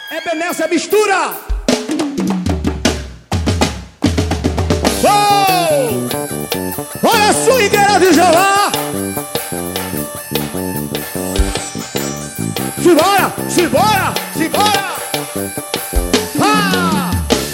É Benessa, é mistura! Oh! Olha a swingueira de Jeová! Simbora, simbora, simbora! Ah!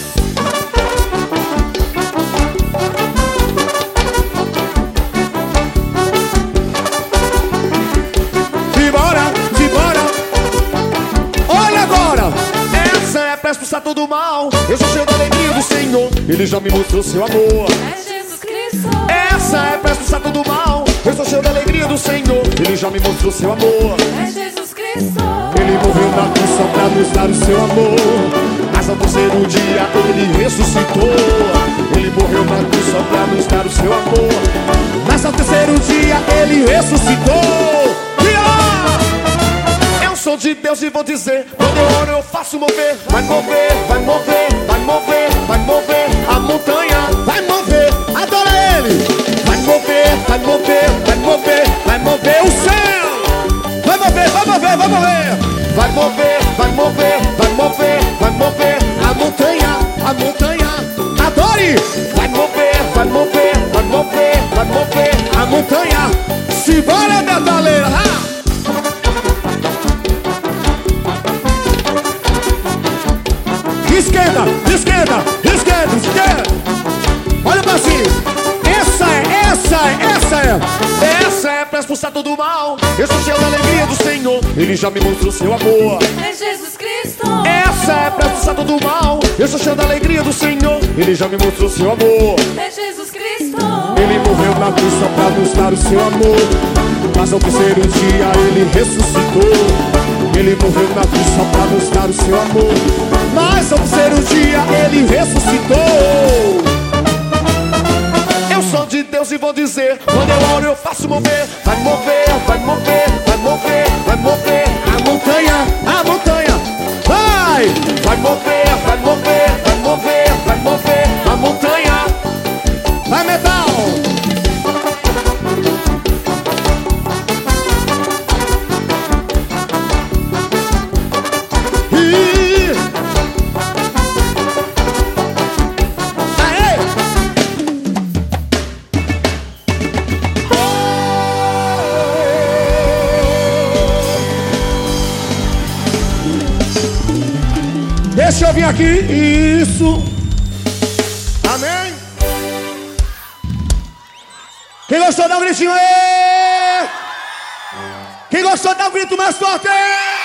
Simbora, simbora! Olha agora! Essa é a peça pro sato do mal. Eu sou cheio da alegria do Senhor. Ele já me mostrou seu amor. É Jesus Cristo. Essa é a peça pro sato do mal. Eu sou cheio da alegria do Senhor. Ele já me mostrou seu amor. É Jesus Cristo. Ele morreu na cruz só pra nos dar o seu amor. Mas ao terceiro dia ele ressuscitou. Ele morreu na cruz só pra nos dar o seu amor. Mas ao terceiro dia ele ressuscitou. Eu sou de Deus e vou dizer: quando eu oro eu faço mover. Vai mover, vai mover, vai mover, vai mover a montanha. Vai mover, adora ele. Vai mover, vai mover, vai mover, vai mover o céu. Vai mover, vai mover, vai mover. Vai mover, vai mover, vai mover, vai mover a montanha, a montanha. Adore! Vai mover, vai mover, vai mover, vai mover a montanha. Simbora, metaleira! Esquerda, esquerda, esquerda, esquerda. Olha pra cima. Essa é pra expulsar todo o mal. Eu sou cheio da alegria do Senhor. Ele já me mostrou seu amor. É Jesus Cristo. Essa é pra expulsar todo o mal. Eu sou cheio da alegria do Senhor. Ele já me mostrou seu amor. É Jesus Cristo. Ele morreu na cruz só pra nos dar o seu amor. Mas ao terceiro dia ele ressuscitou. Ele morreu na cruz só pra nos dar o seu amor. Mas ao terceiro dia ele ressuscitou. Eu sou de Deus e vou dizer: quando eu oro eu faço mover. Vai mover, vai mover, vai mover, vai mover a montanha, a montanha. Vai! Vai mover, vai mover, vai mover, vai mover a montanha. Vai, metal! Deixa eu vir aqui, isso. Amém. Quem gostou dá um gritinho aí. Quem gostou dá um grito mais forte.